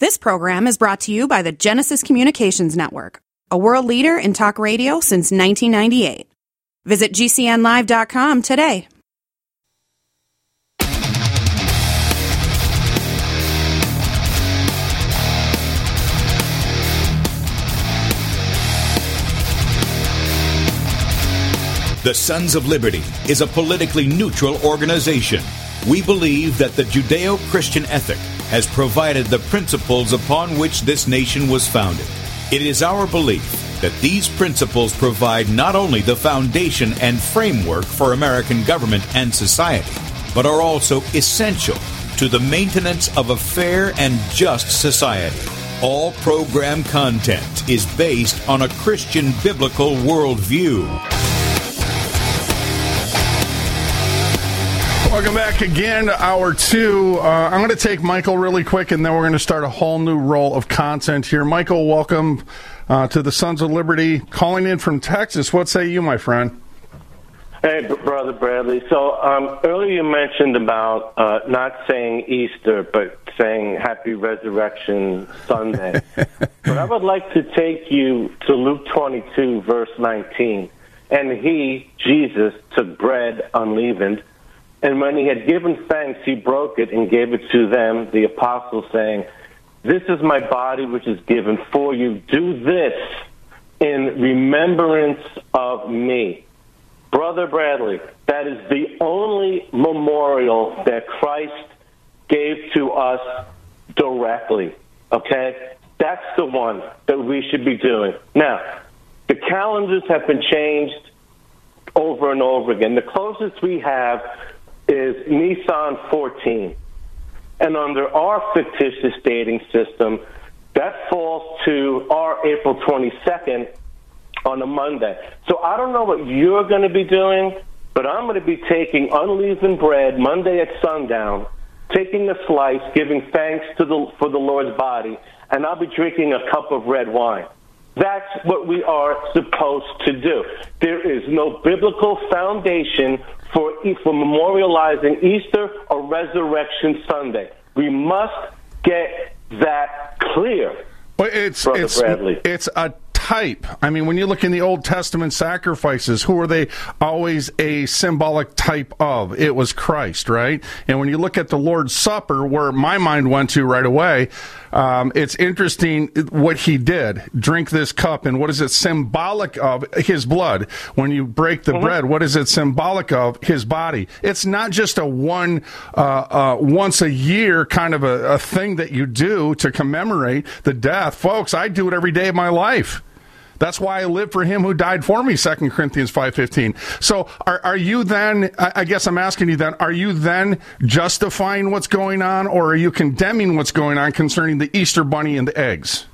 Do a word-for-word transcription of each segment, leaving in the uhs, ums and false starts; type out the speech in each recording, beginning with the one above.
This program is brought to you by the Genesis Communications Network, a world leader in talk radio since nineteen ninety-eight. Visit G C N live dot com today. The Sons of Liberty is a politically neutral organization. We believe that the Judeo-Christian ethic has provided the principles upon which this nation was founded. It is our belief that these principles provide not only the foundation and framework for American government and society, but are also essential to the maintenance of a fair and just society. All program content is based on a Christian biblical worldview. Welcome back again to hour two. Uh, I'm going to take Michael really quick, and then we're going to start a whole new roll of content here. Michael, welcome uh, to the Sons of Liberty, calling in from Texas. What say you, my friend? Hey, Brother Bradley. So um, earlier you mentioned about uh, not saying Easter, but saying Happy Resurrection Sunday. But I would like to take you to Luke twenty-two, verse nineteen. And he, Jesus, took bread unleavened, and when he had given thanks, he broke it and gave it to them, the apostles, saying, "This is my body which is given for you. Do this in remembrance of me." Brother Bradley, that is the only memorial that Christ gave to us directly, okay? That's the one that we should be doing. Now, the calendars have been changed over and over again. The closest we have is Nisan fourteen. And under our fictitious dating system, that falls to our April twenty-second on a Monday. So I don't know what you're going to be doing, but I'm going to be taking unleavened bread Monday at sundown, taking a slice, giving thanks to the for the Lord's body, and I'll be drinking a cup of red wine. That's what we are supposed to do. There is no biblical foundation for, for memorializing Easter or Resurrection Sunday. We must get that clear. Well, it's Brother it's Bradley. It's a type. I mean, when you look in the Old Testament sacrifices, who are they always a symbolic type of? It was Christ, right? And when you look at the Lord's Supper, where my mind went to right away, um, it's interesting what he did. Drink this cup, and what is it symbolic of? His blood. When you break the mm-hmm. bread, what is it symbolic of? His body. It's not just a one, uh, uh, once a year kind of a, a thing that you do to commemorate the death. Folks, I do it every day of my life. That's why I live for him who died for me, Second Corinthians five fifteen. So are, are you then, I guess I'm asking you then, are you then justifying what's going on, or are you condemning what's going on concerning the Easter bunny and the eggs?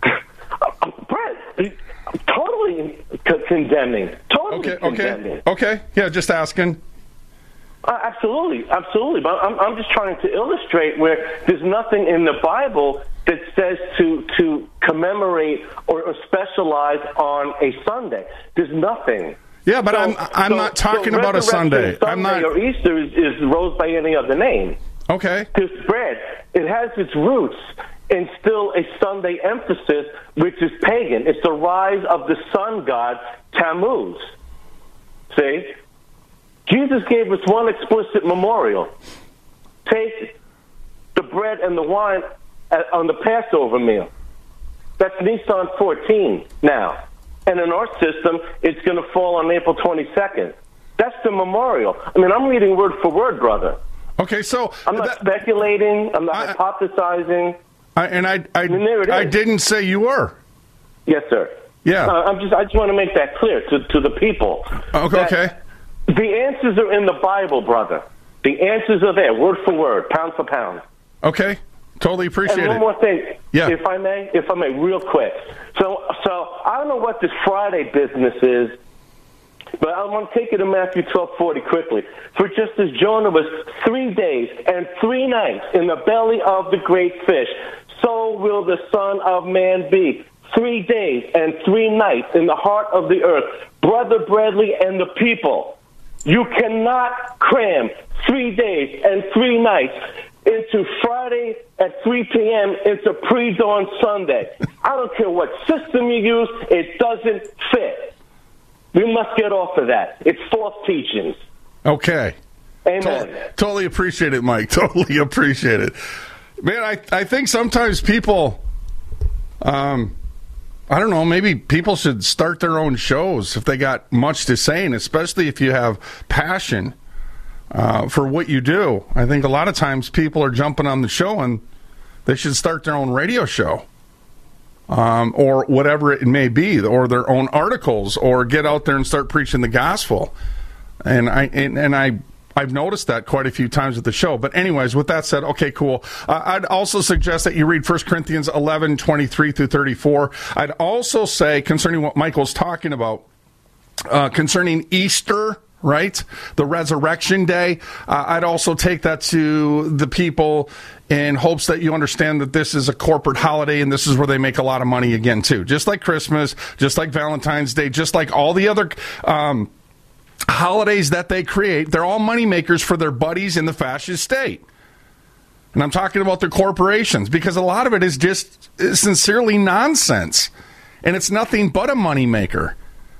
Brett, totally condemning. Totally okay, condemning. Okay, okay. Yeah, just asking. Uh, absolutely, absolutely. But I'm, I'm just trying to illustrate where there's nothing in the Bible that says to to commemorate or, or specialize on a Sunday. There's nothing. Yeah, but so, I'm I'm so, not talking so about a Sunday. Sunday I'm not. Or Easter is, is rose by any other name. Okay. This bread, it has its roots in still a Sunday emphasis, which is pagan. It's the rise of the sun god Tammuz. See? Jesus gave us one explicit memorial. Take the bread and the wine on the Passover meal. That's Nisan fourteen now. And in our system, it's going to fall on April twenty-second. That's the memorial. I mean, I'm reading word for word, brother. Okay, so... I'm not that, speculating. I'm not I, hypothesizing. I, and I, I, I, mean, I didn't say you were. Yes, sir. Yeah. Uh, I'm just. I just want to make that clear to, to the people. Okay, okay. The answers are in the Bible, brother. The answers are there, word for word, pound for pound. Okay. Totally appreciate it. And one it. more thing, yeah. if I may, if I may, real quick. So, so I don't know what this Friday business is, but I want to take you to Matthew twelve forty quickly. For just as Jonah was three days and three nights in the belly of the great fish, so will the Son of Man be. Three days and three nights in the heart of the earth. Brother Bradley and the people, you cannot cram three days and three nights into Friday at three p.m. into pre-dawn Sunday. I don't care what system you use, it doesn't fit. We must get off of that. It's false teachings. Okay. Amen. Totally, totally appreciate it, Mike. Totally appreciate it. Man, I, I think sometimes people, um, I don't know, maybe people should start their own shows if they got much to say, and especially if you have passion uh, for what you do. I think a lot of times people are jumping on the show and they should start their own radio show. Um, or whatever it may be, or their own articles, or get out there and start preaching the gospel. And I and, and I I've noticed that quite a few times at the show. But anyways, with that said, okay, cool. Uh, I'd also suggest that you read First Corinthians eleven twenty-three through thirty-four. I'd also say concerning what Michael's talking about, uh, concerning Easter. Right? The resurrection day. Uh, I'd also take that to the people in hopes that you understand that this is a corporate holiday and this is where they make a lot of money again, too. Just like Christmas, just like Valentine's Day, just like all the other um, holidays that they create. They're all money makers for their buddies in the fascist state. And I'm talking about their corporations because a lot of it is just sincerely nonsense. And it's nothing but a money maker.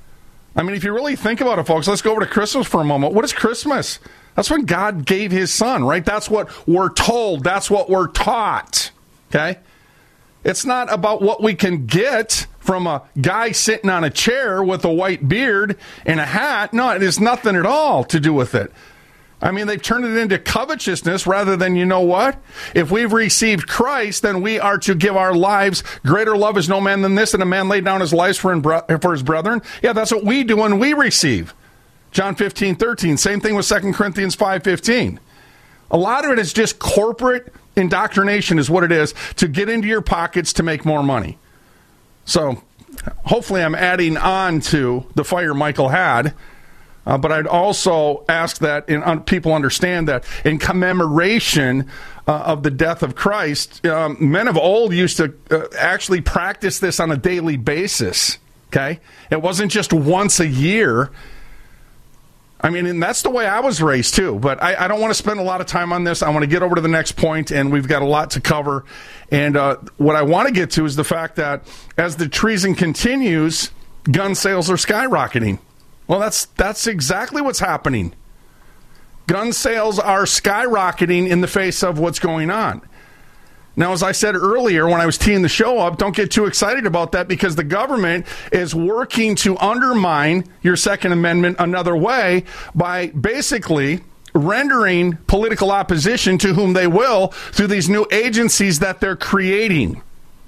I mean, if you really think about it, folks, let's go over to Christmas for a moment. What is Christmas? That's when God gave his son, right? That's what we're told. That's what we're taught, okay? It's not about what we can get from a guy sitting on a chair with a white beard and a hat. No, it has nothing at all to do with it. I mean, they've turned it into covetousness rather than, you know what? If we've received Christ, then we are to give our lives. Greater love is no man than this, and a man laid down his life for, for his brethren. Yeah, that's what we do when we receive. John fifteen thirteen. Same thing with Second Corinthians five fifteen. A lot of it is just corporate indoctrination is what it is to get into your pockets to make more money. So hopefully I'm adding on to the fire Michael had. Uh, but I'd also ask that in, un, people understand that in commemoration uh, of the death of Christ, um, men of old used to uh, actually practice this on a daily basis, okay? It wasn't just once a year. I mean, and that's the way I was raised, too. But I, I don't want to spend a lot of time on this. I want to get over to the next point, and we've got a lot to cover. And uh, what I want to get to is the fact that as the treason continues, gun sales are skyrocketing. Well, that's that's exactly what's happening. Gun sales are skyrocketing in the face of what's going on. Now, as I said earlier when I was teeing the show up, don't get too excited about that because the government is working to undermine your Second Amendment another way by basically rendering political opposition to whom they will through these new agencies that they're creating.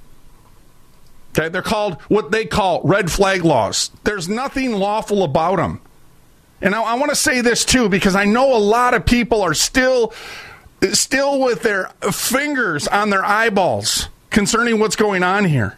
Okay, they're called what they call red flag laws. There's nothing lawful about them. And I, I want to say this, too, because I know a lot of people are still, still with their fingers on their eyeballs concerning what's going on here.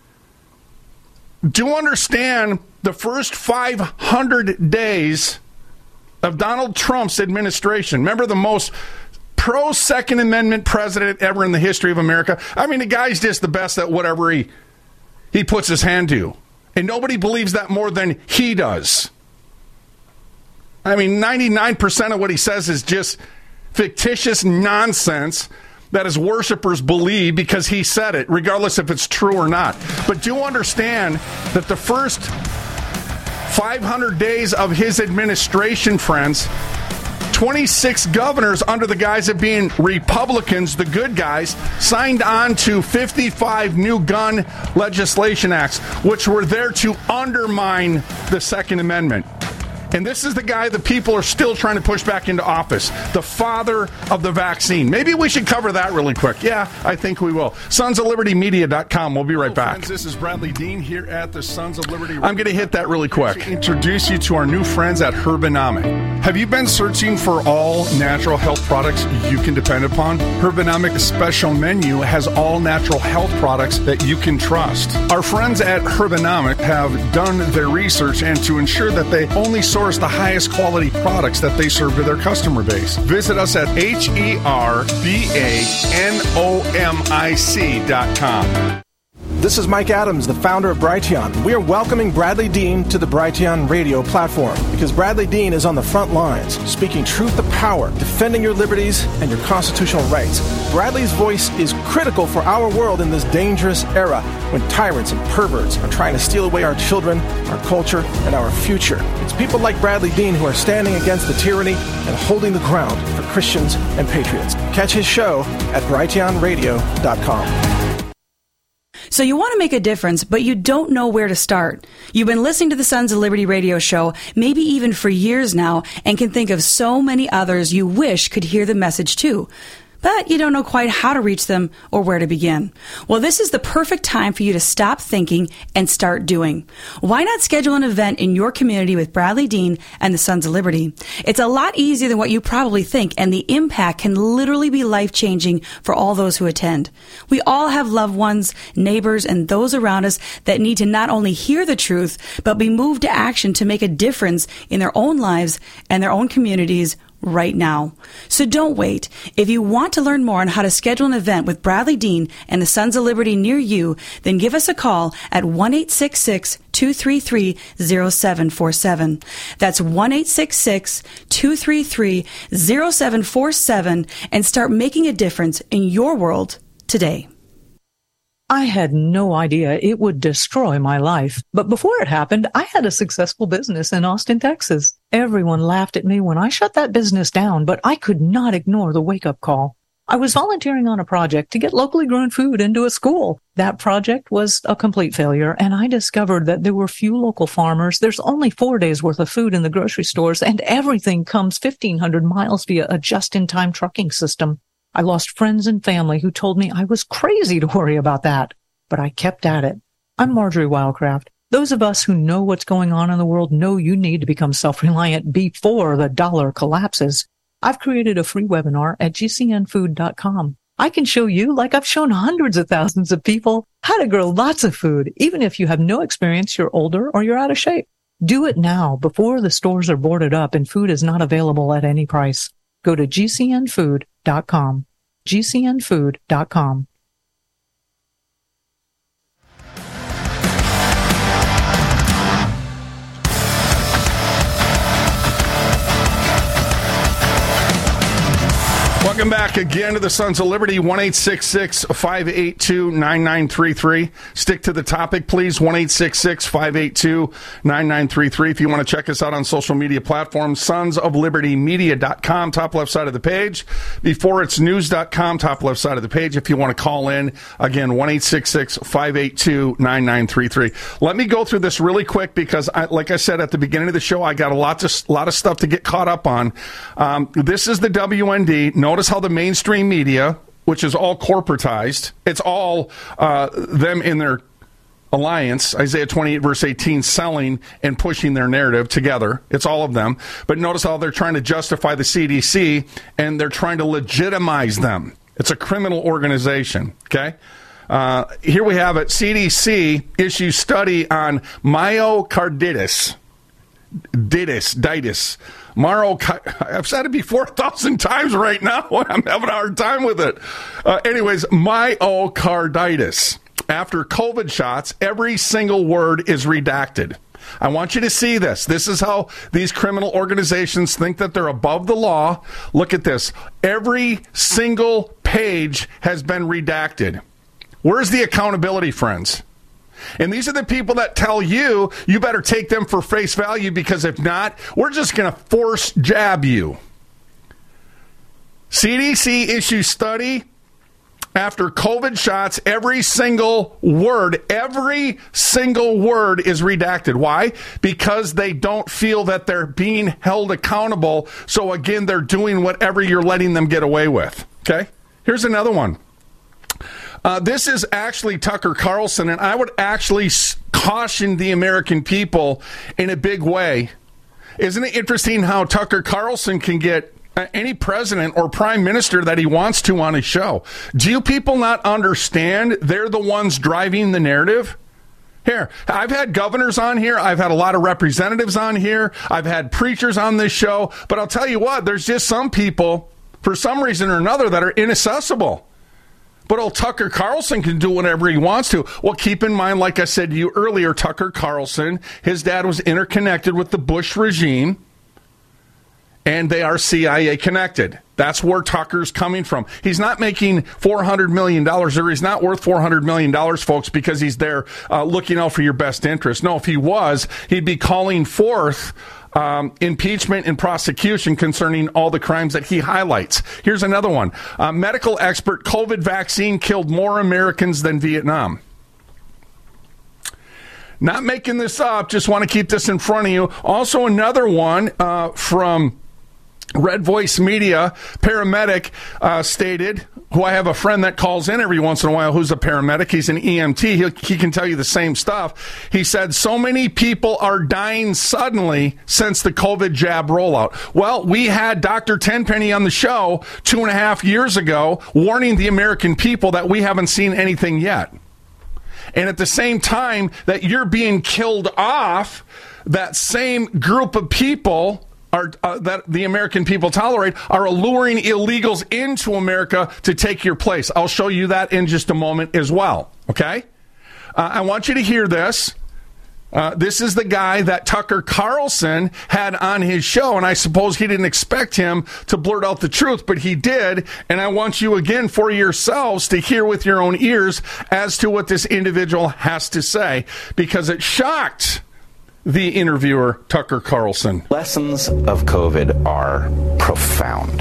Do understand the first five hundred days of Donald Trump's administration. Remember the most pro-Second Amendment president ever in the history of America? I mean, the guy's just the best at whatever he... he puts his hand to. And nobody believes that more than he does. I mean, ninety-nine percent of what he says is just fictitious nonsense that his worshipers believe because he said it, regardless if it's true or not. But do understand that the first five hundred days of his administration, friends, twenty-six governors under the guise of being Republicans, the good guys, signed on to fifty-five new gun legislation acts, which were there to undermine the Second Amendment. And this is the guy the people are still trying to push back into office, the father of the vaccine. Maybe we should cover that really quick. Yeah, I think we will. sons of liberty media dot com. We'll be right Hello, back. Friends, this is Bradley Dean here at the Sons of Liberty. I'm going to hit that really quick. To introduce you to our new friends at Herbanomic. Have you been searching for all natural health products you can depend upon? Herbanomic's special menu has all natural health products that you can trust. Our friends at Herbanomic have done their research and to ensure that they only source the highest quality products that they serve to their customer base. Visit us at H E R B A N O M I C dot com. This is Mike Adams, the founder of Brighteon. We are welcoming Bradley Dean to the Brighteon radio platform because Bradley Dean is on the front lines, speaking truth to power, defending your liberties and your constitutional rights. Bradley's voice is critical for our world in this dangerous era when tyrants and perverts are trying to steal away our children, our culture, and our future. It's people like Bradley Dean who are standing against the tyranny and holding the ground for Christians and patriots. Catch his show at brighteon radio dot com. So you want to make a difference, but you don't know where to start. You've been listening to the Sons of Liberty radio show, maybe even for years now, and can think of so many others you wish could hear the message too. But you don't know quite how to reach them or where to begin. Well, this is the perfect time for you to stop thinking and start doing. Why not schedule an event in your community with Bradley Dean and the Sons of Liberty? It's a lot easier than what you probably think, and the impact can literally be life-changing for all those who attend. We all have loved ones, neighbors, and those around us that need to not only hear the truth, but be moved to action to make a difference in their own lives and their own communities right now. So don't wait. If you want to learn more on how to schedule an event with Bradley Dean and the Sons of Liberty near you, then give us a call at one eight six six, two three three, zero seven four seven. That's one eight six six, two three three, zero seven four seven and start making a difference in your world today. I had no idea it would destroy my life. But before it happened, I had a successful business in Austin, Texas. Everyone laughed at me when I shut that business down, but I could not ignore the wake-up call. I was volunteering on a project to get locally grown food into a school. That project was a complete failure, and I discovered that there were few local farmers. There's only four days worth of food in the grocery stores, and everything comes fifteen hundred miles via a just-in-time trucking system. I lost friends and family who told me I was crazy to worry about that, but I kept at it. I'm Marjorie Wildcraft. Those of us who know what's going on in the world know you need to become self-reliant before the dollar collapses. I've created a free webinar at g c n food dot com. I can show you, like I've shown hundreds of thousands of people, how to grow lots of food, even if you have no experience, you're older, or you're out of shape. Do it now before the stores are boarded up and food is not available at any price. Go to g c n food dot com. g c n food dot com. Welcome back again to the Sons of Liberty, one eight six six, five eight two, nine nine three three. Stick to the topic, please, one eight six six, five eight two, nine nine three three. If you want to check us out on social media platforms, sons of liberty media dot com, top left side of the page. Before it's news dot com, top left side of the page. If you want to call in, again, one eight six six, five eight two, nine nine three three. Let me go through this really quick because, I, like I said at the beginning of the show, I got a lot, to, lot of stuff to get caught up on. Um, this is the W N D. Notice how the mainstream media, which is all corporatized, it's all uh, them in their alliance, Isaiah twenty-eight, verse eighteen, selling and pushing their narrative together. It's all of them. But notice how they're trying to justify the C D C, and they're trying to legitimize them. It's a criminal organization, okay? Uh, here we have it. C D C issues study on myocarditis. Ditis, ditis. Maro, I've said it before a thousand times right now. I'm having a hard time with it. Uh, anyways, myocarditis. After COVID shots, every single word is redacted. I want you to see this. This is how these criminal organizations think that they're above the law. Look at this. Every single page has been redacted. Where's the accountability, friends? And these are the people that tell you, you better take them for face value, because if not, we're just going to force jab you. C D C issues study after COVID shots. Every single word, every single word is redacted. Why? Because they don't feel that they're being held accountable. So again, they're doing whatever you're letting them get away with. Okay? Here's another one. Uh, this is actually Tucker Carlson, and I would actually caution the American people in a big way. Isn't it interesting how Tucker Carlson can get any president or prime minister that he wants to on his show? Do you people not understand they're the ones driving the narrative? Here, I've had governors on here. I've had a lot of representatives on here. I've had preachers on this show. But I'll tell you what, there's just some people, for some reason or another, that are inaccessible. But old Tucker Carlson can do whatever he wants to. Well, keep in mind, like I said to you earlier, Tucker Carlson, his dad was interconnected with the Bush regime, and they are C I A connected. That's where Tucker's coming from. He's not making four hundred million dollars, or he's not worth four hundred million dollars, folks, because he's there uh, looking out for your best interest. No, if he was, he'd be calling forth Um, impeachment and prosecution concerning all the crimes that he highlights. Here's another one. Uh, medical expert, COVID vaccine killed more Americans than Vietnam. Not making this up, just want to keep this in front of you. Also another one uh, from Red Voice Media, paramedic uh, stated, who I have a friend that calls in every once in a while who's a paramedic. He's an E M T. He, he can tell you the same stuff. He said, so many people are dying suddenly since the COVID jab rollout. Well, we had Doctor Tenpenny on the show two and a half years ago warning the American people that we haven't seen anything yet. And at the same time that you're being killed off, that same group of people Are, uh, that the American people tolerate are alluring illegals into America to take your place. I'll show you that in just a moment as well, okay? Uh, I want you to hear this. Uh, this is the guy that Tucker Carlson had on his show, and I suppose he didn't expect him to blurt out the truth, but he did, and I want you again for yourselves to hear with your own ears as to what this individual has to say, because it shocked the interviewer, Tucker Carlson. Lessons of COVID are profound.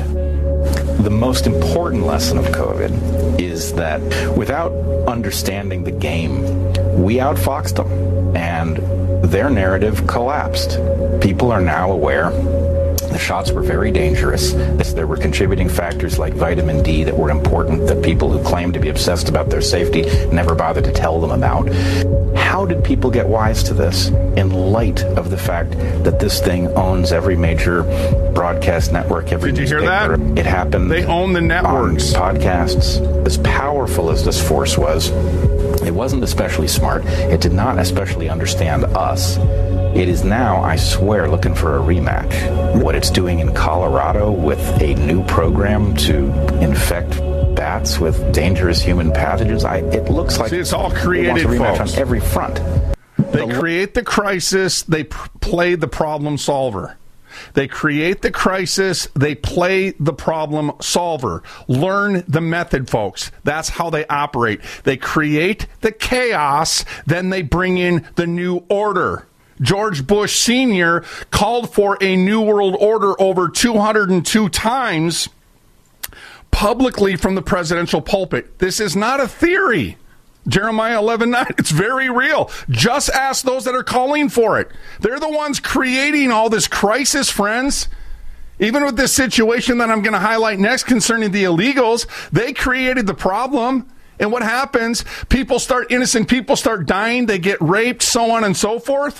The most important lesson of COVID is that without understanding the game, we outfoxed them, and their narrative collapsed. People are now aware the shots were very dangerous. There were contributing factors like vitamin D that were important that people who claimed to be obsessed about their safety never bothered to tell them about. How did people get wise to this in light of the fact that this thing owns every major broadcast network, every Did you newspaper? hear that? It happened. They own the networks. On podcasts. As powerful as this force was, it wasn't especially smart. It did not especially understand us. It is now, I swear, looking for a rematch. What it's doing in Colorado with a new program to infect bats with dangerous human pathogens, I, it looks like See, it's all created, it wants a rematch folks. on every front. They create the crisis, they pr- play the problem solver. They create the crisis, they play the problem solver. Learn the method, folks. That's how they operate. They create the chaos, then they bring in the new order. George Bush Senior called for a new world order over two hundred two times publicly from the presidential pulpit. This is not a theory. Jeremiah eleven nine, it's very real. Just ask those that are calling for it. They're the ones creating all this crisis, friends. Even with this situation that I'm going to highlight next concerning the illegals, they created the problem. And what happens? People start, innocent people start dying, they get raped, so on and so forth,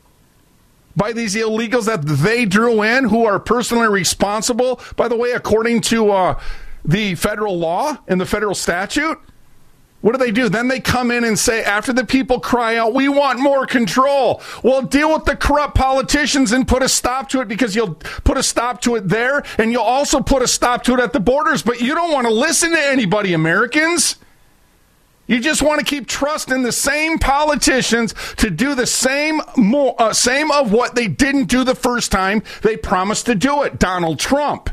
by these illegals that they drew in, who are personally responsible, by the way, according to uh, the federal law and the federal statute. What do they do? Then they come in and say, after the people cry out, we want more control. Well, deal with the corrupt politicians and put a stop to it, because you'll put a stop to it there, and you'll also put a stop to it at the borders. But you don't want to listen to anybody, Americans. You just want to keep trusting the same politicians to do the same more, uh, same of what they didn't do the first time they promised to do it. Donald Trump.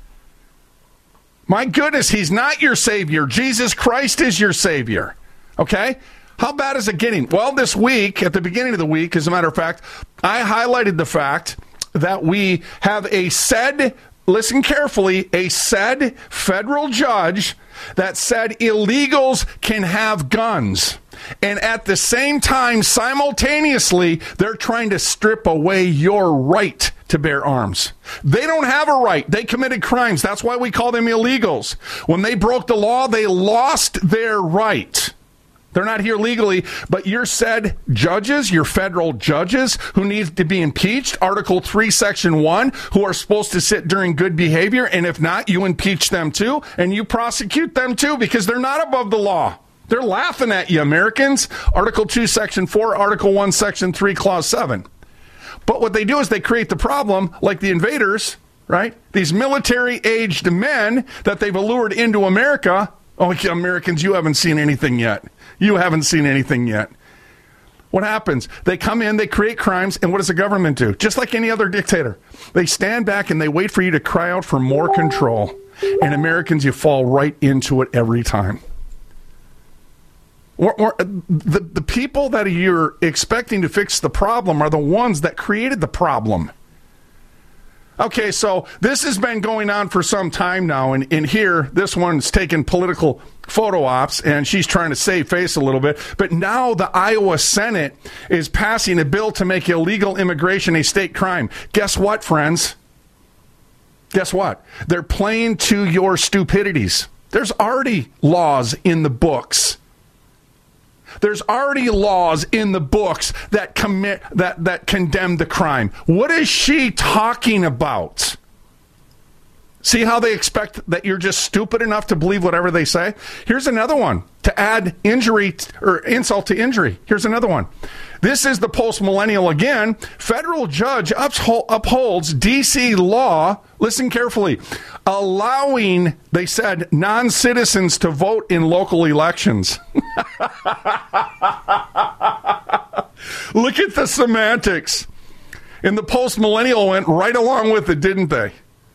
My goodness, he's not your savior. Jesus Christ is your savior. Okay? How bad is it getting? Well, this week, at the beginning of the week, as a matter of fact, I highlighted the fact that we have a said, listen carefully, a said federal judge that said illegals can have guns. And at the same time, simultaneously, they're trying to strip away your right to bear arms. They don't have a right. They committed crimes. That's why we call them illegals. When they broke the law, they lost their right. They're not here legally, but your said judges, your federal judges who need to be impeached, Article three, Section one, who are supposed to sit during good behavior, and if not, you impeach them too, and you prosecute them too, because they're not above the law. They're laughing at you, Americans. Article two, Section four, Article one, Section three, Clause seven. But what they do is they create the problem, like the invaders, right? These military-aged men that they've allured into America, Oh, Americans, you haven't seen anything yet. You haven't seen anything yet. What happens? They come in, they create crimes, and what does the government do? Just like any other dictator. They stand back and they wait for you to cry out for more control. And Americans, you fall right into it every time. Or, or the, the people that you're expecting to fix the problem are the ones that created the problem. Okay, so this has been going on for some time now, and, and here, this one's taking political photo ops, and she's trying to save face a little bit. But now the Iowa Senate is passing a bill to make illegal immigration a state crime. Guess what, friends? Guess what? They're playing to your stupidities. There's already laws in the books. There's already laws in the books that commit that, that condemn the crime. What is she talking about? See how they expect that you're just stupid enough to believe whatever they say? Here's another one to add injury t- or insult to injury. Here's another one. This is the post-millennial again. Federal judge uphold, upholds D C law, listen carefully, allowing, they said, non-citizens to vote in local elections. Look at the semantics. And the post-millennial went right along with it, didn't they?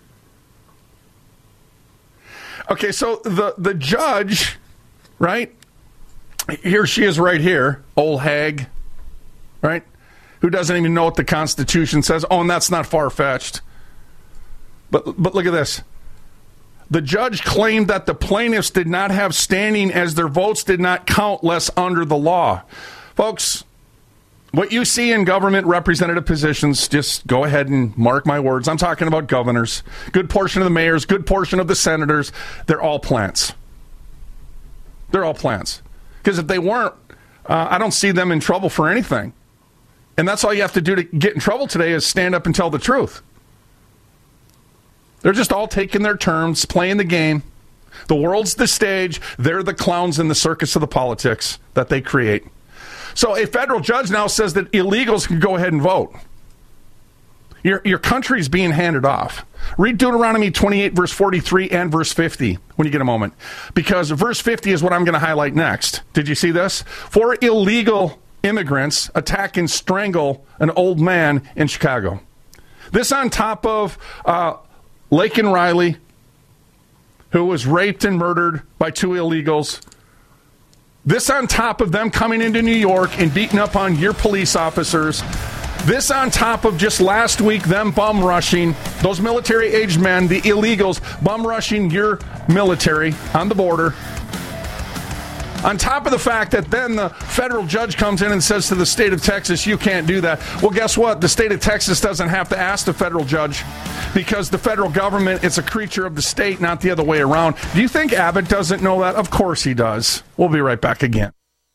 Okay, so the, the judge, right? Here she is right here, old hag, right? Who doesn't even know what the Constitution says. Oh, and that's not far-fetched. But but look at this. The judge claimed that the plaintiffs did not have standing as their votes did not count less under the law. Folks, what you see in government representative positions, just go ahead and mark my words. I'm talking about governors. Good portion of the mayors, good portion of the senators. They're all plants. They're all plants. Because if they weren't, uh, I don't see them in trouble for anything. And that's all you have to do to get in trouble today is stand up and tell the truth. They're just all taking their turns, playing the game. The world's the stage. They're the clowns in the circus of the politics that they create. So a federal judge now says that illegals can go ahead and vote. Your, your country's being handed off. Read Deuteronomy twenty-eight, verse forty-three and verse fifty when you get a moment. Because verse fifty is what I'm going to highlight next. Did you see this? Four illegal immigrants attack and strangle an old man in Chicago. This on top of uh, Laken Riley, who was raped and murdered by two illegals. This on top of them coming into New York and beating up on your police officers. This on top of just last week them bum rushing, those military-aged men, the illegals, bum rushing your military on the border. On top of the fact that then the federal judge comes in and says to the state of Texas, you can't do that. Well, guess what? The state of Texas doesn't have to ask the federal judge because the federal government is a creature of the state, not the other way around. Do you think Abbott doesn't know that? Of course he does. We'll be right back again.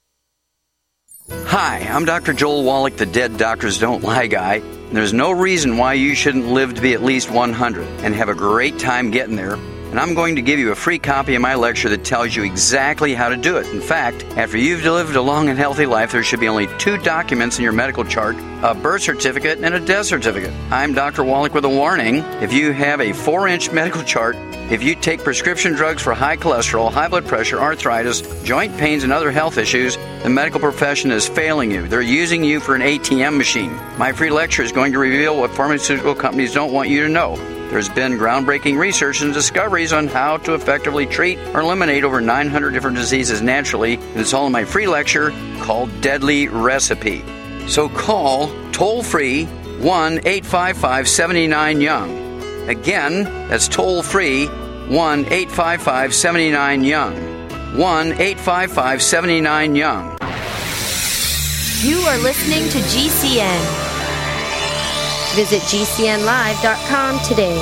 Hi, I'm Doctor Joel Wallach, the Dead Doctors Don't Lie guy. There's no reason why you shouldn't live to be at least one hundred and have a great time getting there. And I'm going to give you a free copy of my lecture that tells you exactly how to do it. In fact, after you've lived a long and healthy life, there should be only two documents in your medical chart, a birth certificate and a death certificate. I'm Doctor Wallach with a warning. If you have a four-inch medical chart, if you take prescription drugs for high cholesterol, high blood pressure, arthritis, joint pains, and other health issues, the medical profession is failing you. They're using you for an A T M machine. My free lecture is going to reveal what pharmaceutical companies don't want you to know. There's been groundbreaking research and discoveries on how to effectively treat or eliminate over nine hundred different diseases naturally, and it's all in my free lecture called Deadly Recipe. So call toll-free one eight five five, seven nine, young. Again, that's toll-free one eight five five, seven nine, young. one eight five five, seven nine, young. You are listening to G C N. Visit G C N live dot com today.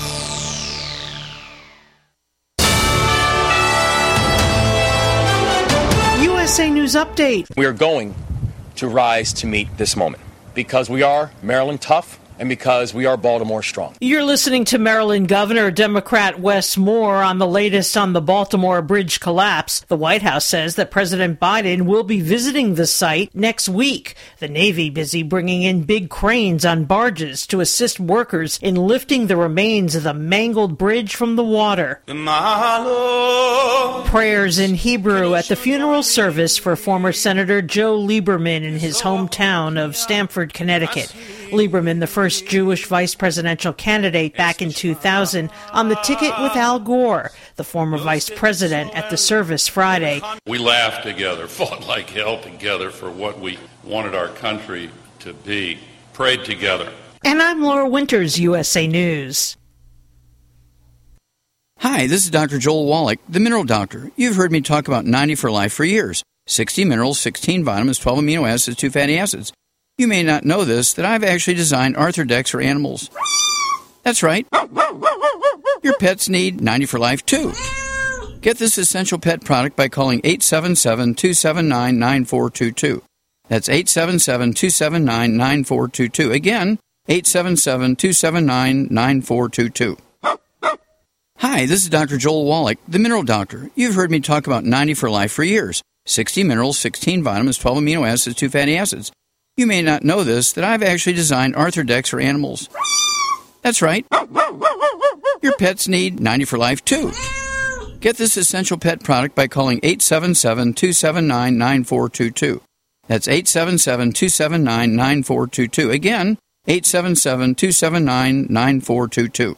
U S A News Update. We are going to rise to meet this moment because we are Maryland tough and because we are Baltimore strong. You're listening to Maryland Governor Democrat Wes Moore on the latest on the Baltimore Bridge collapse. The White House says that President Biden will be visiting the site next week. The Navy busy bringing in big cranes on barges to assist workers in lifting the remains of the mangled bridge from the water. Prayers in Hebrew at the funeral service for former Senator Joe Lieberman in his hometown of Stamford, Connecticut. Lieberman, the first Jewish vice presidential candidate back in two thousand, on the ticket with Al Gore, the former vice president, at the service Friday. We laughed together, fought like hell together for what we wanted our country to be, prayed together. And I'm Laura Winters, U S A News. Hi, this is Doctor Joel Wallach, the Mineral Doctor. You've heard me talk about ninety for Life for years. sixty minerals, sixteen vitamins, twelve amino acids, two fatty acids. You may not know this, that I've actually designed Arthrodex for animals. That's right. Your pets need ninety for Life, too. Get this essential pet product by calling eight seven seven, two seven nine, nine four two two. That's eight seven seven, two seven nine, nine four two two. Again, eight seven seven, two seven nine, nine four two two. Hi, this is Doctor Joel Wallach, the Mineral Doctor. You've heard me talk about ninety for Life for years. sixty minerals, sixteen vitamins, twelve amino acids, two fatty acids. You may not know this, that I've actually designed Arthrodex for animals. That's right. Your pets need ninety for Life, too. Get this essential pet product by calling eight seven seven, two seven nine, nine four two two. That's eight seven seven, two seven nine, nine four two two. Again, eight seven seven, two seven nine, nine four two two.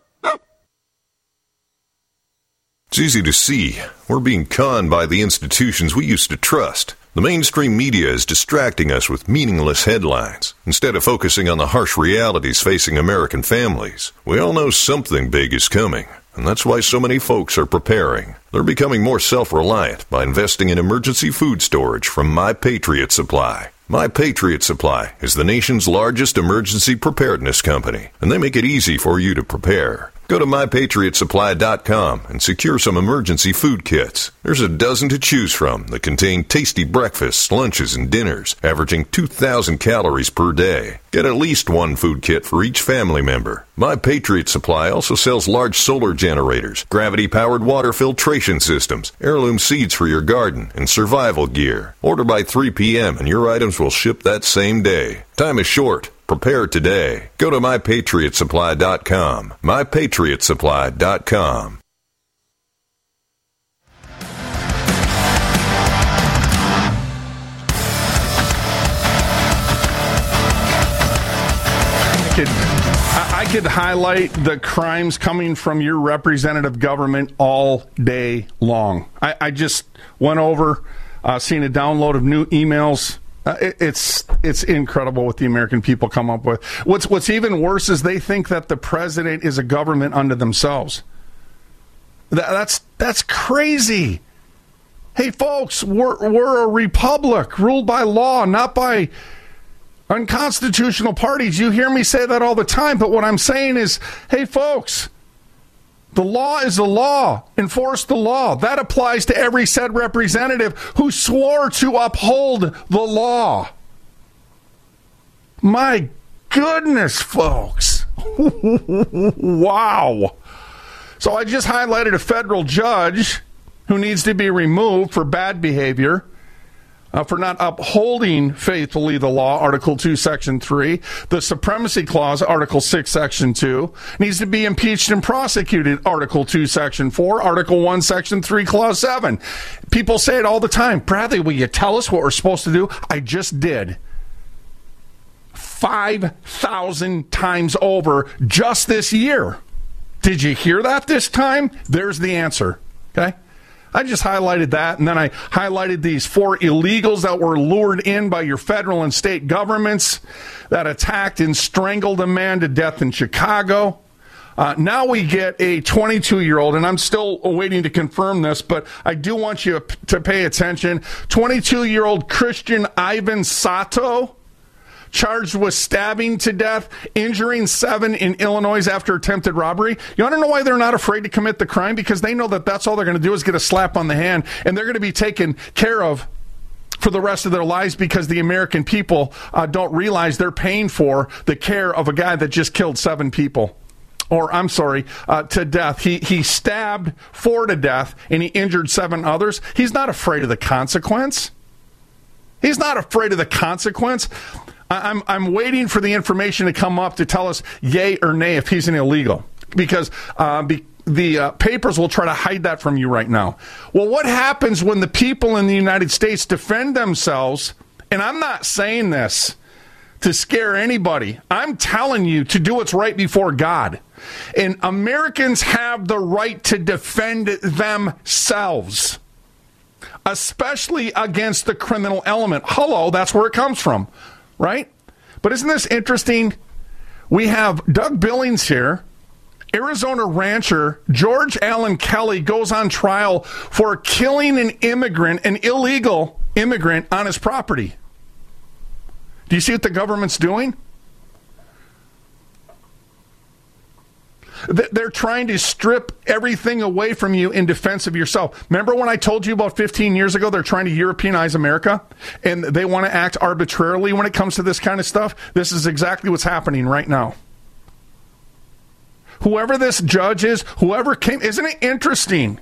It's easy to see. We're being conned by the institutions we used to trust. The mainstream media is distracting us with meaningless headlines, instead of focusing on the harsh realities facing American families. We all know something big is coming, and that's why so many folks are preparing. They're becoming more self-reliant by investing in emergency food storage from My Patriot Supply. My Patriot Supply is the nation's largest emergency preparedness company, and they make it easy for you to prepare. Go to my patriot supply dot com and secure some emergency food kits. There's a dozen to choose from that contain tasty breakfasts, lunches, and dinners, averaging two thousand calories per day. Get at least one food kit for each family member. My Patriot Supply also sells large solar generators, gravity-powered water filtration systems, heirloom seeds for your garden, and survival gear. Order by three p.m. and your items will ship that same day. Time is short. Prepare today. Go to my patriot supply dot com. my patriot supply dot com. I could, I could highlight the crimes coming from your representative government all day long. I, I just went over, uh, seeing a download of new emails. Uh, it, it's it's incredible what the American people come up with. What's what's even worse is they think that the president is a government unto themselves. That, that's that's crazy. Hey, folks, we're we're a republic ruled by law, not by unconstitutional parties. You hear me say that all the time, but what I'm saying is, hey, folks, the law is the law. Enforce the law. That applies to every said representative who swore to uphold the law. My goodness, folks. Wow. So I just highlighted a federal judge who needs to be removed for bad behavior. Uh, for not upholding faithfully the law, Article two, Section three. The Supremacy Clause, Article six, Section two, needs to be impeached and prosecuted, Article two, Section four, Article one, Section three, Clause seven. People say it all the time. Bradley, will you tell us what we're supposed to do? I just did. five thousand times over just this year. Did you hear that this time? There's the answer, okay? I just highlighted that, and then I highlighted these four illegals that were lured in by your federal and state governments that attacked and strangled a man to death in Chicago. Uh, now we get a twenty-two-year-old, and I'm still waiting to confirm this, but I do want you to pay attention. twenty-two-year-old Christian Ivan Sato, charged with stabbing to death, injuring seven in Illinois after attempted robbery. You want to know why they're not afraid to commit the crime? Because they know that that's all they're going to do is get a slap on the hand, and they're going to be taken care of for the rest of their lives because the American people uh, don't realize they're paying for the care of a guy that just killed seven people. Or, I'm sorry, uh, to death. He he stabbed four to death, and he injured seven others. He's not afraid of the consequence. He's not afraid of the consequence. I, I'm I'm waiting for the information to come up to tell us yay or nay if he's an illegal. Because uh, be, the uh, papers will try to hide that from you right now. Well, what happens when the people in the United States defend themselves? And I'm not saying this to scare anybody. I'm telling you to do what's right before God. And Americans have the right to defend themselves, especially against the criminal element. Hello, that's where it comes from, right? But isn't this interesting? We have Doug Billings here. Arizona rancher George Allen Kelly goes on trial for killing an immigrant, an illegal immigrant, on his property. Do you see what the government's doing? They're trying to strip everything away from you in defense of yourself. Remember when I told you about fifteen years ago they're trying to Europeanize America and they want to act arbitrarily when it comes to this kind of stuff? This is exactly what's happening right now. Whoever this judge is, whoever came, isn't it interesting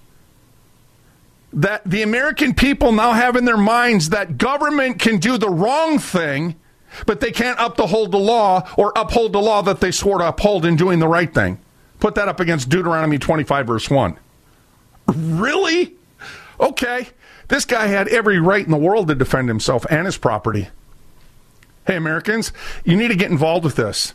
that the American people now have in their minds that government can do the wrong thing, but they can't uphold the law or uphold the law that they swore to uphold in doing the right thing? Put that up against Deuteronomy twenty-five, verse one. Really? Okay. This guy had every right in the world to defend himself and his property. Hey, Americans, you need to get involved with this.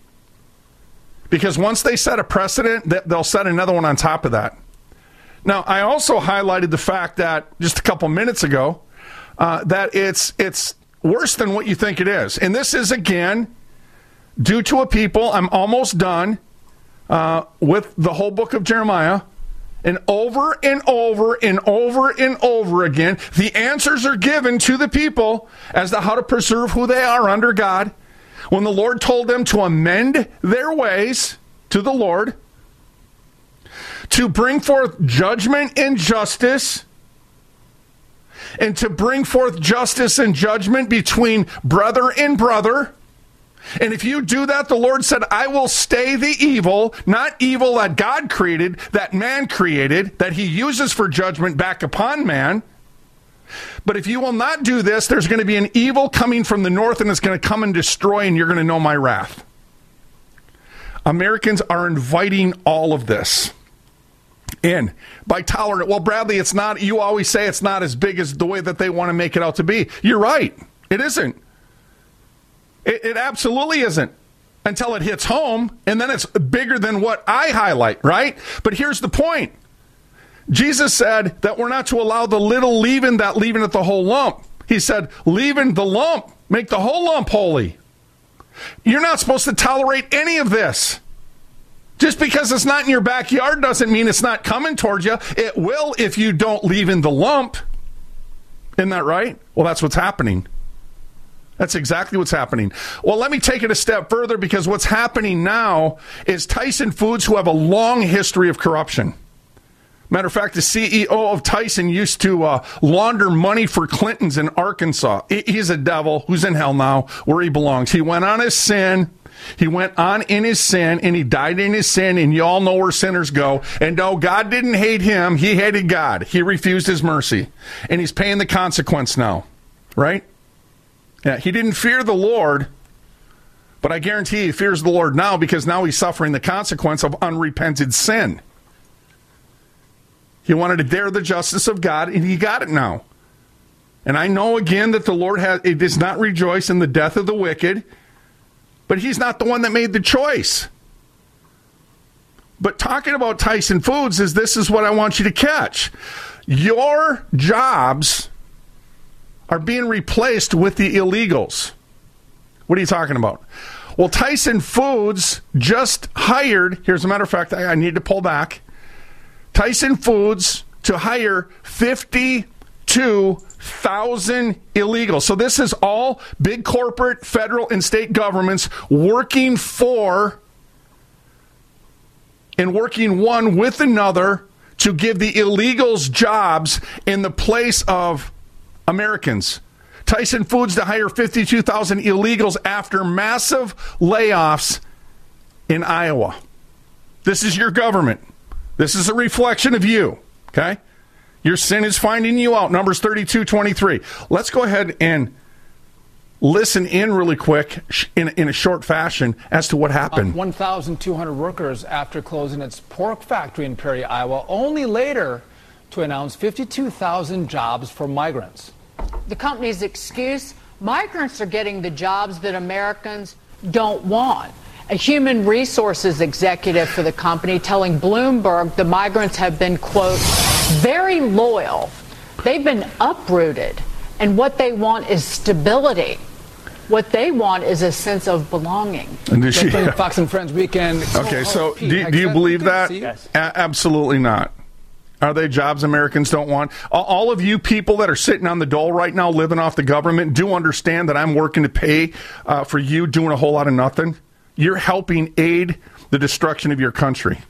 Because once they set a precedent, they'll set another one on top of that. Now, I also highlighted the fact that just a couple minutes ago, uh, that it's it's worse than what you think it is. And this is, again, due to a people. I'm almost done uh, with the whole book of Jeremiah. And over and over and over and over again, the answers are given to the people as to how to preserve who they are under God. When the Lord told them to amend their ways to the Lord, to bring forth judgment and justice, and to bring forth justice and judgment between brother and brother. And if you do that, the Lord said, I will stay the evil, not evil that God created, that man created, that he uses for judgment back upon man. But if you will not do this, there's going to be an evil coming from the north, and it's going to come and destroy, and you're going to know my wrath. Americans are inviting all of this in by tolerant. Well, Bradley, it's not, you always say it's not as big as the way that they want to make it out to be. You're right. It isn't. It, it absolutely isn't until it hits home, and then it's bigger than what I highlight, right? But here's the point. Jesus said that we're not to allow the little leaven that leaveneth the whole lump. He said, leaven the lump, make the whole lump holy. You're not supposed to tolerate any of this. Just because it's not in your backyard doesn't mean it's not coming towards you. It will if you don't leaven the lump. Isn't that right? Well, that's what's happening. That's exactly what's happening. Well, let me take it a step further, because what's happening now is Tyson Foods, who have a long history of corruption. Matter of fact, the C E O of Tyson used to uh, launder money for Clintons in Arkansas. He's a devil who's in hell now, where he belongs. He went on his sin. He went on in his sin, and he died in his sin, and you all know where sinners go. And no, God didn't hate him. He hated God. He refused his mercy. And he's paying the consequence now, right? Yeah, he didn't fear the Lord, but I guarantee he fears the Lord now, because now he's suffering the consequence of unrepented sin. He wanted to dare the justice of God, and he got it now. And I know, again, that the Lord has, it does not rejoice in the death of the wicked, but he's not the one that made the choice. But talking about Tyson Foods is this is what I want you to catch. Your jobs are being replaced with the illegals. What are you talking about? Well, Tyson Foods just hired, here's a matter of fact, I, I need to pull back. Tyson Foods to hire fifty-two thousand illegals. So this is all big corporate, federal, and state governments working for and working one with another to give the illegals jobs in the place of Americans. Tyson Foods to hire fifty-two thousand illegals after massive layoffs in Iowa. This is your government. This is a reflection of you, okay? Your sin is finding you out. Numbers thirty-two twenty-three. Let's go ahead and listen in really quick in, in a short fashion as to what happened. one thousand two hundred workers after closing its pork factory in Perry, Iowa, only later to announce fifty-two thousand jobs for migrants. The company's excuse, migrants are getting the jobs that Americans don't want. A human resources executive for the company telling Bloomberg the migrants have been, quote, very loyal. They've been uprooted, and what they want is stability. What they want is a sense of belonging. And she, Fox and Friends weekend. Okay, so do, do you believe that? Yes. A- absolutely not. Are they jobs Americans don't want? All of you people that are sitting on the dole right now living off the government do understand that I'm working to pay uh, for you doing a whole lot of nothing. You're helping aid the destruction of your country.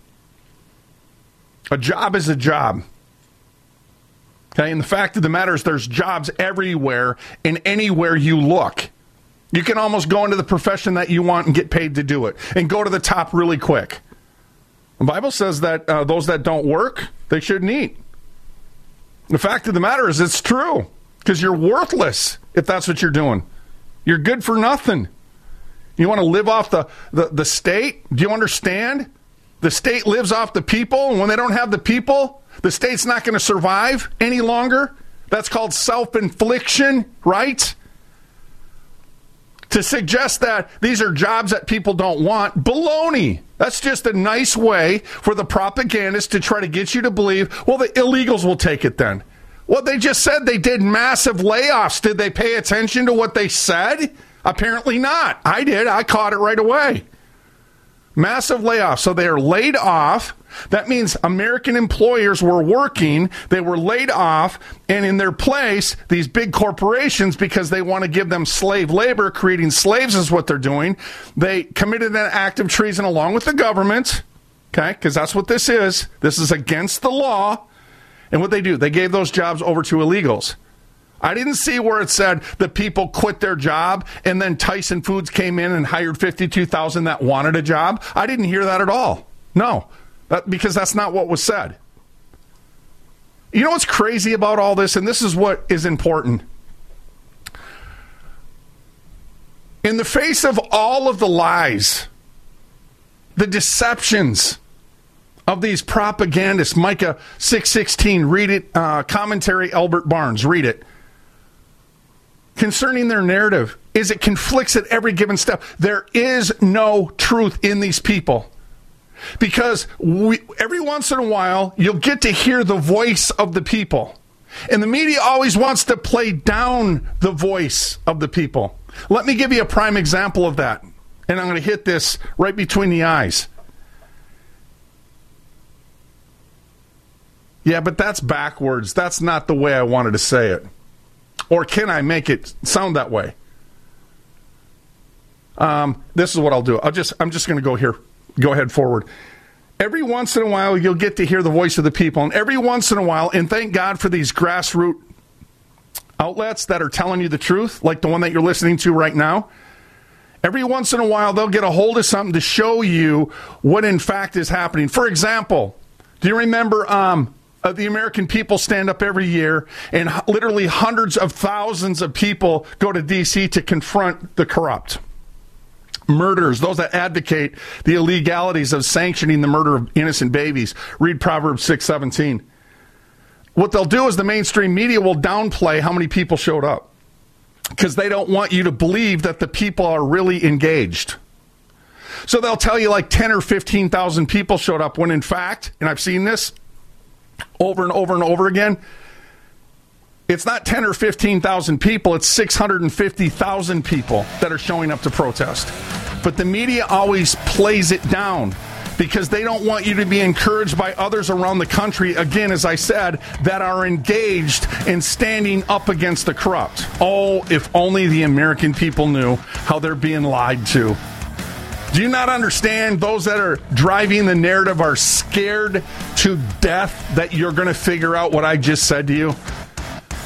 A job is a job. Okay, and the fact of the matter is there's jobs everywhere and anywhere you look. You can almost go into the profession that you want and get paid to do it and go to the top really quick. The Bible says that uh, those that don't work, they shouldn't eat. The fact of the matter is it's true because you're worthless if that's what you're doing. You're good for nothing. You want to live off the, the, the state? Do you understand? The state lives off the people, and when they don't have the people, the state's not going to survive any longer. That's called self-infliction, right? To suggest that these are jobs that people don't want, baloney. That's just a nice way for the propagandists to try to get you to believe, well, the illegals will take it then. Well, they just said they did massive layoffs. Did they pay attention to what they said? Apparently not. I did. I caught it right away. Massive layoffs. So they are laid off. That means American employers were working. They were laid off. And in their place, these big corporations, because they want to give them slave labor, creating slaves is what they're doing. They committed an act of treason along with the government. Okay? Because that's what this is. This is against the law. And what they do, they gave those jobs over to illegals. I didn't see where it said the people quit their job and then Tyson Foods came in and hired fifty-two thousand that wanted a job. I didn't hear that at all. No, that, because that's not what was said. You know what's crazy about all this, and this is what is important. In the face of all of the lies, the deceptions of these propagandists, Micah six sixteen, read it, uh, commentary Albert Barnes, read it. Concerning their narrative, is it conflicts at every given step. There is no truth in these people. Because we, every once in a while, you'll get to hear the voice of the people. And the media always wants to play down the voice of the people. Let me give you a prime example of that. And I'm going to hit this right between the eyes. Yeah, but that's backwards. That's not the way I wanted to say it. Or can I make it sound that way? Um, this is what I'll do. I'll just, I'm just going to go here. Go ahead forward. Every once in a while, you'll get to hear the voice of the people. And every once in a while, and thank God for these grassroots outlets that are telling you the truth, like the one that you're listening to right now. Every once in a while, they'll get a hold of something to show you what in fact is happening. For example, do you remember... Um, Uh, the American people stand up every year, and h- literally hundreds of thousands of people go to D C to confront the corrupt. Murderers, those that advocate the illegalities of sanctioning the murder of innocent babies. Read Proverbs six seventeen. What they'll do is the mainstream media will downplay how many people showed up because they don't want you to believe that the people are really engaged. So they'll tell you like ten or fifteen thousand people showed up when in fact, and I've seen this, over and over and over again, it's not ten or fifteen thousand people, it's six hundred fifty thousand people that are showing up to protest. But the media always plays it down because they don't want you to be encouraged by others around the country, again, as I said, that are engaged in standing up against the corrupt. Oh, if only the American people knew how they're being lied to. Do you not understand those that are driving the narrative are scared to death that you're going to figure out what I just said to you?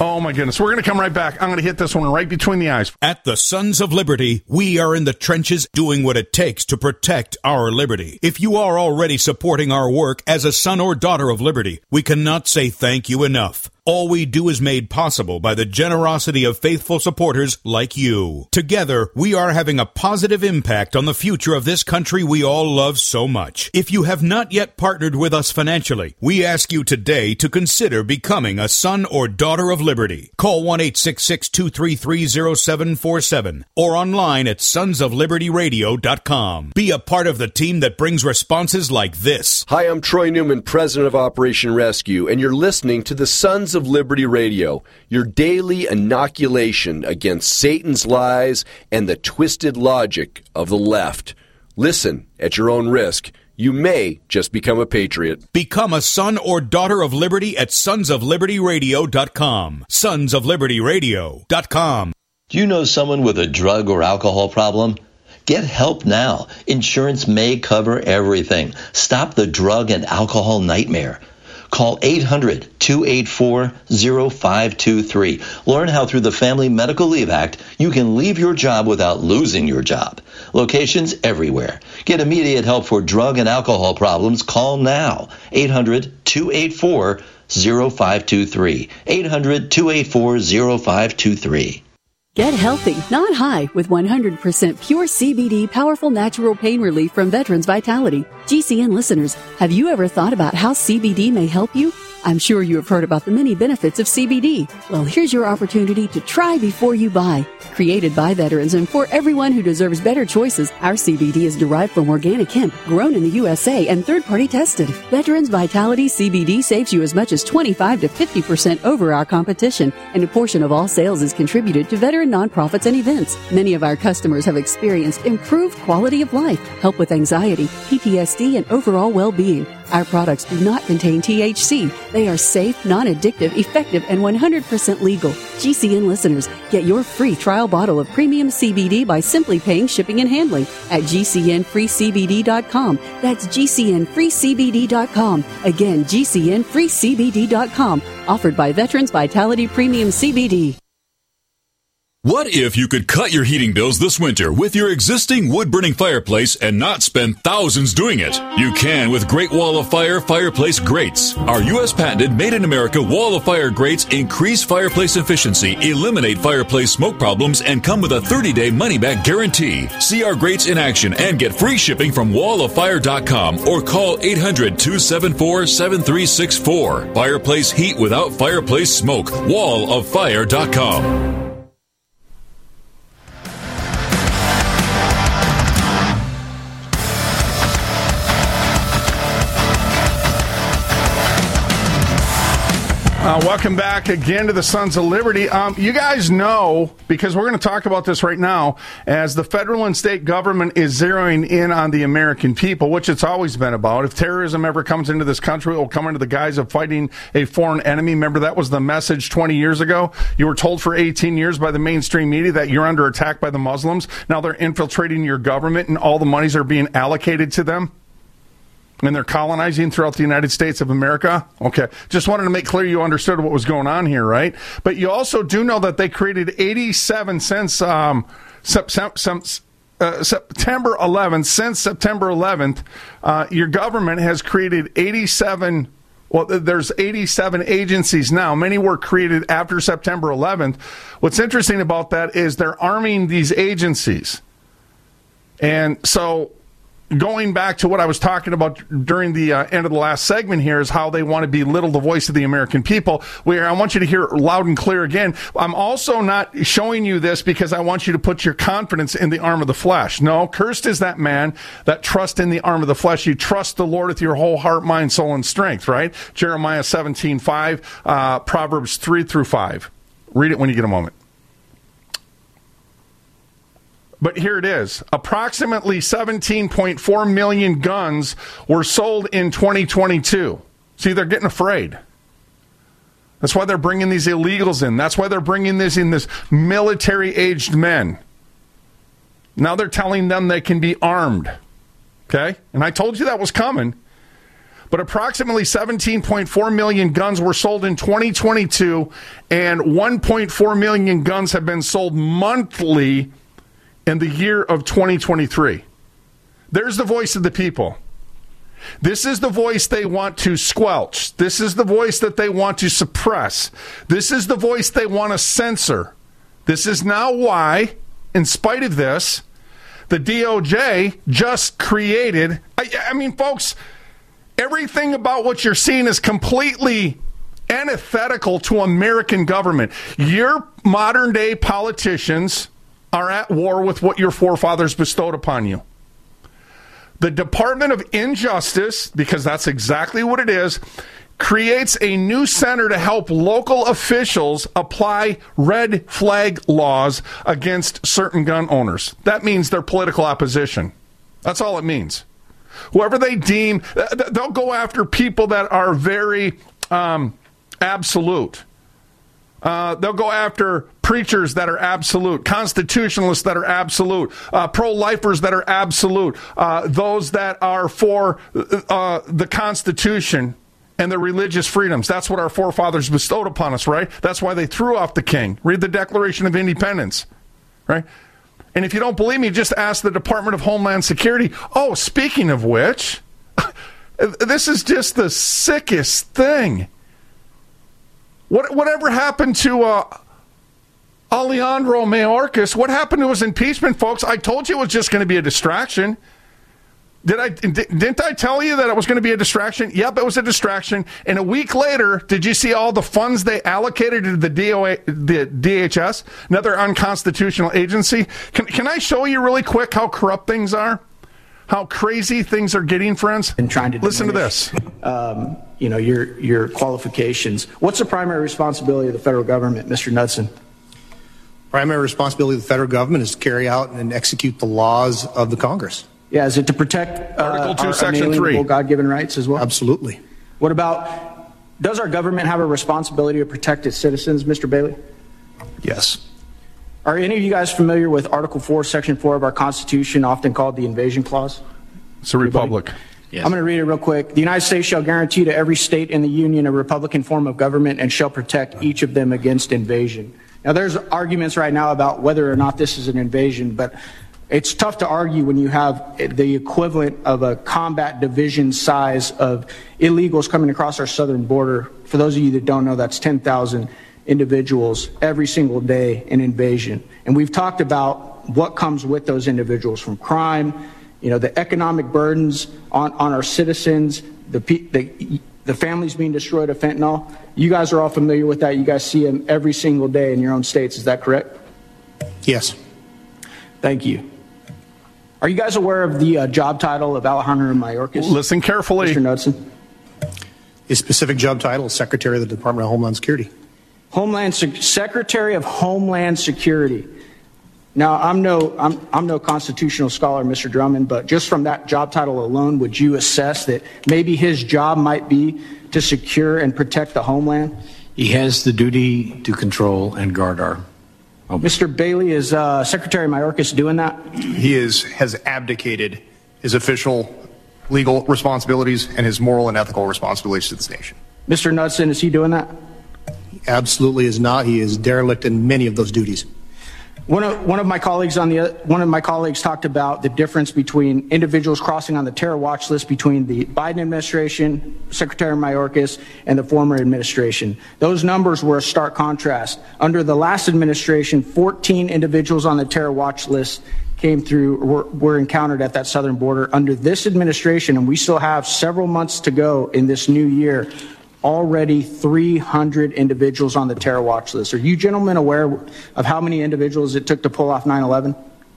Oh, my goodness. We're going to come right back. I'm going to hit this one right between the eyes. At the Sons of Liberty, we are in the trenches doing what it takes to protect our liberty. If you are already supporting our work as a son or daughter of liberty, we cannot say thank you enough. All we do is made possible by the generosity of faithful supporters like you. Together, we are having a positive impact on the future of this country we all love so much. If you have not yet partnered with us financially, we ask you today to consider becoming a son or daughter of liberty. Call one eight six six, two three three, zero seven four seven or online at sons of liberty radio dot com. Be a part of the team that brings responses like this. Hi, I'm Troy Newman, president of Operation Rescue, and you're listening to the Sons of Liberty Radio, your daily inoculation against Satan's lies and the twisted logic of the left. Listen at your own risk. You may just become a patriot. Become a son or daughter of liberty at sons of liberty radio dot com. sons of liberty radio dot com. Do you know someone with a drug or alcohol problem? Get help now. Insurance may cover everything. Stop the drug and alcohol nightmare. Call eight hundred, two eight four, zero five two three. Learn how through the Family Medical Leave Act you can leave your job without losing your job. Locations everywhere. Get immediate help for drug and alcohol problems. Call now. eight hundred, two eight four, zero five two three. eight hundred, two eight four, zero five two three. Get healthy, not high, with one hundred percent pure C B D powerful natural pain relief from Veterans Vitality. G C N listeners, have you ever thought about how C B D may help you? I'm sure you have heard about the many benefits of C B D. Well, here's your opportunity to try before you buy. Created by veterans and for everyone who deserves better choices, our C B D is derived from organic hemp, grown in the U S A and third-party tested. Veterans Vitality C B D saves you as much as twenty-five to fifty percent over our competition, and a portion of all sales is contributed to veteran nonprofits and events. Many of our customers have experienced improved quality of life, help with anxiety, P T S D, and overall well-being. Our products do not contain T H C. They are safe, non-addictive, effective, and one hundred percent legal. G C N listeners, get your free trial bottle of premium C B D by simply paying shipping and handling at G C N free C B D dot com. That's G C N free C B D dot com. Again, G C N free C B D dot com. Offered by Veterans Vitality Premium C B D. What if you could cut your heating bills this winter with your existing wood-burning fireplace and not spend thousands doing it? You can with Great Wall of Fire fireplace grates. Our U S patented made-in-America Wall of Fire grates increase fireplace efficiency, eliminate fireplace smoke problems, and come with a thirty-day money-back guarantee. See our grates in action and get free shipping from wall of fire dot com or call eight hundred, two seven four, seven three six four. Fireplace heat without fireplace smoke. wall of fire dot com. Uh, welcome back again to the Sons of Liberty. Um, you guys know, because we're going to talk about this right now, as the federal and state government is zeroing in on the American people, which it's always been about. If terrorism ever comes into this country, it will come under the guise of fighting a foreign enemy. Remember, that was the message twenty years ago. You were told for eighteen years by the mainstream media that you're under attack by the Muslims. Now they're infiltrating your government and all the monies are being allocated to them. And they're colonizing throughout the United States of America? Okay. Just wanted to make clear you understood what was going on here, right? But you also do know that they created eighty-seven since um, September eleventh. Since September eleventh, uh, your government has created eighty-seven. Well, there's eighty-seven agencies now. Many were created after September eleventh. What's interesting about that is they're arming these agencies. And so, going back to what I was talking about during the uh, end of the last segment here is how they want to belittle the voice of the American people. Where I want you to hear loud and clear again. I'm also not showing you this because I want you to put your confidence in the arm of the flesh. No, cursed is that man that trusts in the arm of the flesh. You trust the Lord with your whole heart, mind, soul, and strength, right? Jeremiah seventeen five, uh, Proverbs three through five. Read it when you get a moment. But here it is. Approximately seventeen point four million guns were sold in twenty twenty-two. See, they're getting afraid. That's why they're bringing these illegals in. That's why they're bringing this in, this military-aged men. Now they're telling them they can be armed. Okay? And I told you that was coming. but approximately seventeen point four million guns were sold in twenty twenty-two, and one point four million guns have been sold monthly in the year of twenty twenty-three. There's the voice of the people. This is the voice they want to squelch. This is the voice that they want to suppress. This is the voice they want to censor. This is now why, in spite of this, the D O J just created, I, I mean, folks, everything about what you're seeing is completely antithetical to American government. Your modern-day politicians are at war with what your forefathers bestowed upon you. The Department of Injustice, because that's exactly what it is, creates a new center to help local officials apply red flag laws against certain gun owners. That means their political opposition. That's all it means. Whoever they deem, they'll go after people that are very um, absolute. Uh, they'll go after preachers that are absolute, constitutionalists that are absolute, uh, pro-lifers that are absolute, uh, those that are for uh, the Constitution and the religious freedoms. That's what our forefathers bestowed upon us, right? That's why they threw off the king. Read the Declaration of Independence, right? And if you don't believe me, just ask the Department of Homeland Security. Oh, speaking of which, this is just the sickest thing. What, whatever happened to uh, Alejandro Mayorkas? What happened to his impeachment, folks? I told you it was just going to be a distraction. Did I? Didn't I tell you that it was going to be a distraction? Yep, it was a distraction. And a week later, did you see all the funds they allocated to the, D O A, the D H S, another unconstitutional agency? Can, can I show you really quick how corrupt things are? How crazy things are getting, friends? And trying to listen diminish, to this. Um, you know, your your qualifications. What's the primary responsibility of the federal government, Mister Knudsen? Primary responsibility of the federal government is to carry out and execute the laws of the Congress. Yeah, is it to protect uh, Article two, our Section three, God-given rights as well? Absolutely. What about, does our government have a responsibility to protect its citizens, Mister Bailey? Yes. Are any of you guys familiar with Article four, Section four of our Constitution, often called the Invasion Clause? It's a republic. Yes. I'm going to read it real quick. The United States shall guarantee to every state in the Union a republican form of government and shall protect each of them against invasion. Now, there's arguments right now about whether or not this is an invasion, but it's tough to argue when you have the equivalent of a combat division size of illegals coming across our southern border. For those of you that don't know, that's ten thousand individuals every single day in invasion. And we've talked about what comes with those individuals from crime, you know, the economic burdens on, on our citizens, the, the the families being destroyed of fentanyl. You guys are all familiar with that. You guys see them every single day in your own states. Is that correct? Yes. Thank you. Are you guys aware of the uh, job title of Alejandro Mayorkas? Listen carefully. Mister Knudsen. His specific job title is Secretary of the Department of Homeland Security. Homeland Se- Secretary of Homeland Security. Now, I'm no, I'm, I'm no constitutional scholar, Mister Drummond, but just from that job title alone, would you assess that maybe his job might be to secure and protect the homeland? He has the duty to control and guard our homeland. Mister Bailey, is uh, Secretary Mayorkas doing that? He is has abdicated his official legal responsibilities and his moral and ethical responsibilities to this nation. Mister Knudsen, is he doing that? He absolutely is not. He is derelict in many of those duties. One of, one of my colleagues on the one of my colleagues talked about the difference between individuals crossing on the terror watch list between the Biden administration, Secretary Mayorkas, and the former administration. Those numbers were a stark contrast. Under the last administration, fourteen individuals on the terror watch list came through, were, were encountered at that southern border. Under this administration, and we still have several months to go in this new year, already three hundred individuals on the terror watch list. Are you gentlemen aware of how many individuals it took to pull off nine eleven?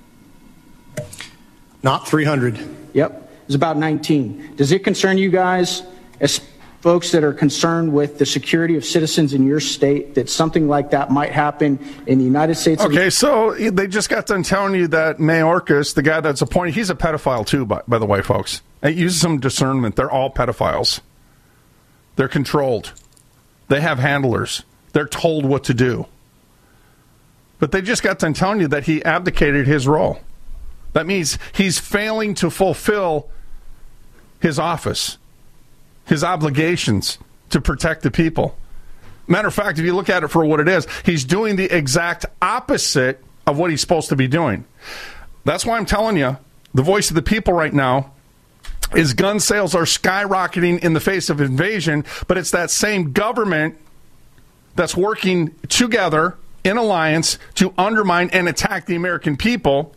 Not three hundred. Yep, it was about nineteen. Does it concern you guys, as folks that are concerned with the security of citizens in your state, that something like that might happen in the United States? Okay, so they just got done telling you that Mayorkas, the guy that's appointed, he's a pedophile too, by, by the way, folks. It uses some discernment. They're all pedophiles. They're controlled. They have handlers. They're told what to do. But they just got done telling you that he abdicated his role. That means he's failing to fulfill his office. his obligations to protect the people. Matter of fact, if you look at it for what it is, he's doing the exact opposite of what he's supposed to be doing. That's why I'm telling you, the voice of the people right now is gun sales are skyrocketing in the face of invasion, but it's that same government that's working together in alliance to undermine and attack the American people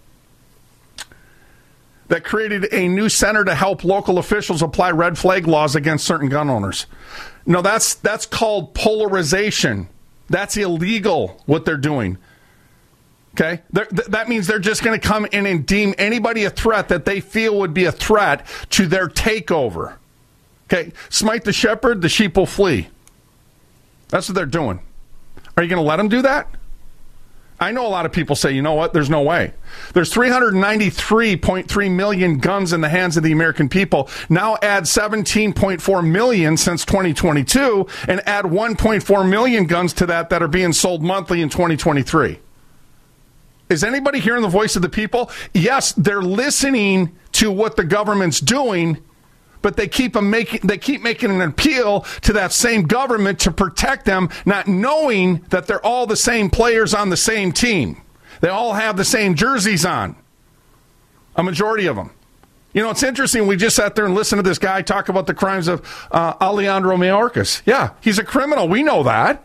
that created a new center to help local officials apply red flag laws against certain gun owners. No, that's that's called polarization. That's illegal, what they're doing. Okay? They're, th- that means they're just going to come in and deem anybody a threat that they feel would be a threat to their takeover. Okay? Smite the shepherd, the sheep will flee. That's what they're doing. Are you going to let them do that? I know a lot of people say, you know what, there's no way. There's three hundred ninety-three point three million guns in the hands of the American people. Now add seventeen point four million since twenty twenty-two and add one point four million guns to that that are being sold monthly in twenty twenty-three. Is anybody hearing the voice of the people? Yes, they're listening to what the government's doing, but they keep a making they keep making an appeal to that same government to protect them, not knowing that they're all the same players on the same team. They all have the same jerseys on. A majority of them. You know, it's interesting. We just sat there and listened to this guy talk about the crimes of uh, Alejandro Mayorkas. Yeah, he's a criminal. We know that.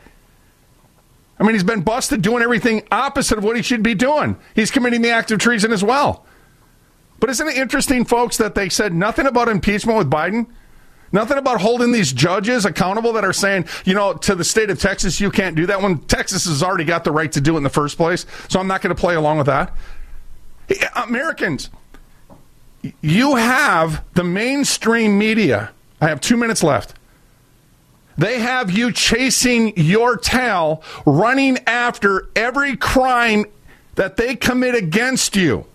I mean, he's been busted doing everything opposite of what he should be doing. He's committing the act of treason as well. But isn't it interesting, folks, that they said nothing about impeachment with Biden? Nothing about holding these judges accountable that are saying, you know, to the state of Texas, you can't do that when Texas has already got the right to do it in the first place. So I'm not going to play along with that. Americans, you have the mainstream media. I have two minutes left. They have you chasing your tail, running after every crime that they commit against you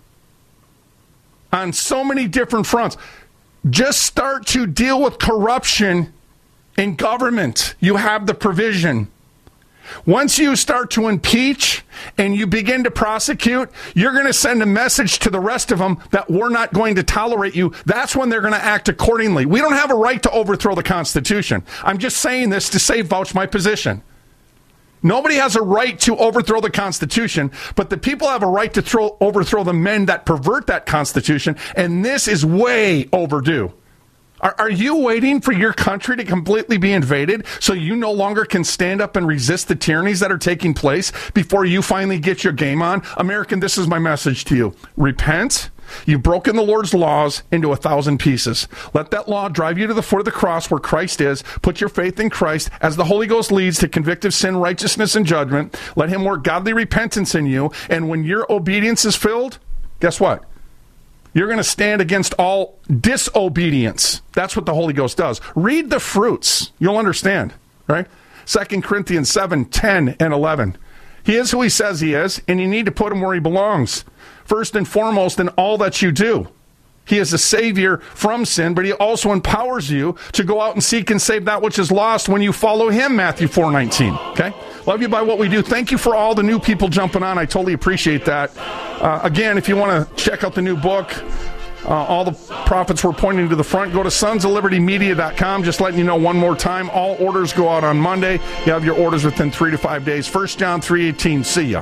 on so many different fronts. Just start to deal with corruption in government. You have the provision. Once you start to impeach and you begin to prosecute, you're going to send a message to the rest of them that we're not going to tolerate you. That's when they're going to act accordingly. We don't have a right to overthrow the Constitution. I'm just saying this to say vouch my position. Nobody has a right to overthrow the Constitution, but the people have a right to throw, overthrow the men that pervert that Constitution, and this is way overdue. Are, are you waiting for your country to completely be invaded so you no longer can stand up and resist the tyrannies that are taking place before you finally get your game on? American, this is my message to you. Repent. You've broken the Lord's laws into a thousand pieces. Let that law drive you to the foot of the cross where Christ is. Put your faith in Christ as the Holy Ghost leads to convict of sin, righteousness, and judgment. Let him work godly repentance in you. And when your obedience is filled, guess what? You're going to stand against all disobedience. That's what the Holy Ghost does. Read the fruits. You'll understand, right? Second Corinthians seven, ten, and eleven. He is who he says he is, and you need to put him where he belongs. First and foremost in all that you do. He is a savior from sin, but he also empowers you to go out and seek and save that which is lost when you follow him, Matthew four nineteen. Okay? Love you by what we do. Thank you for all the new people jumping on. I totally appreciate that. Uh, again, if you want to check out the new book, uh, all the prophets were pointing to the front, go to sons of liberty media dot com. Just letting you know one more time, all orders go out on Monday. You have your orders within three to five days. First John three eighteen. See ya.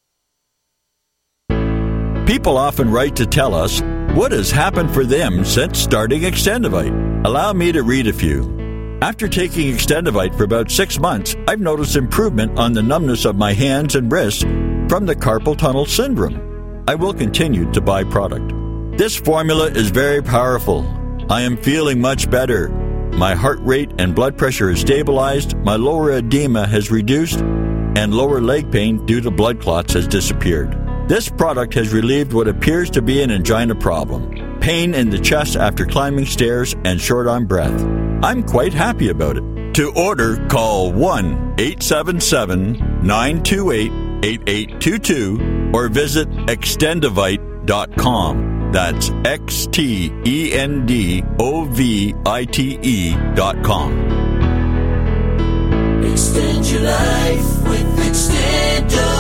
People often write to tell us what has happened for them since starting Extendivite. Allow me to read a few. After taking Extendivite for about six months, I've noticed improvement on the numbness of my hands and wrists from the carpal tunnel syndrome. I will continue to buy product. This formula is very powerful. I am feeling much better. My heart rate and blood pressure is stabilized, my lower edema has reduced, and lower leg pain due to blood clots has disappeared. This product has relieved what appears to be an angina problem, pain in the chest after climbing stairs, and short on breath. I'm quite happy about it. To order, call one eight seven seven, nine two eight, eight eight two two or visit extendivite dot com. That's X T E N D O V I T E dot com. Extend your life with Extendivite.